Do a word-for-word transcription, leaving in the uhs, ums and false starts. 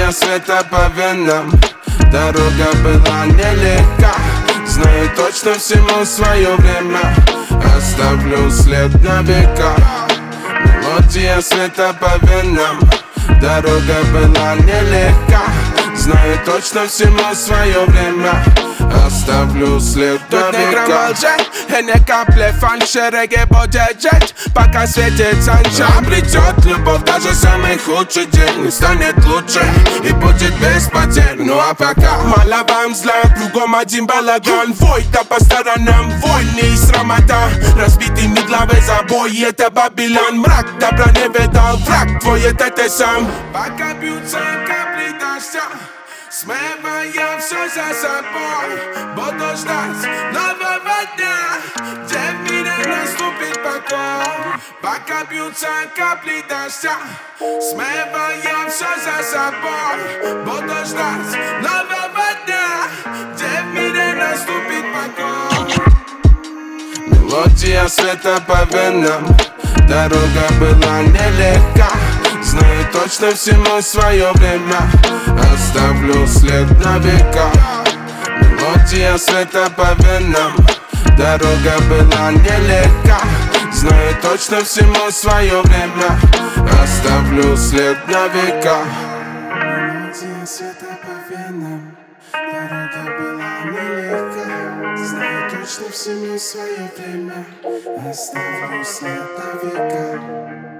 Мелодия света по венам. Дорога была нелегка. Знаю точно, всему свое время. Оставлю след на века. Мелодия света по венам. Дорога была нелегка. Знаю точно, всему свое время. Оставлю след на века. И не капли фальши, регги будет жить, пока светит санча. Обретет любовь даже самый худший день. Не станет лучше и будет без потерь. Ну а пока Малавам зла, кругом один балаган. Война по сторонам, войны и срамота. Разбитыми главы забой, это Бабилон. Мрак добра не видал, враг твой это ты сам. пока бьются капли дождя, смывая все за собой. Буду ждать нового дня, где в мире наступит покой. Пока бьются капли дождя, смывая все за собой. Буду ждать нового дня, где в мире наступит покой. Мелодия света по венам. Дорога была нелегка. Знаю точно, всему свое время. Оставлю след на века. Мелодия света по венам. Дорога была нелегка. Знаю точно, всему свое время. Оставлю след на века. Мелодия света по венам. Дорога была нелегка. Знаю точно, всему свое время. Оставлю след на века.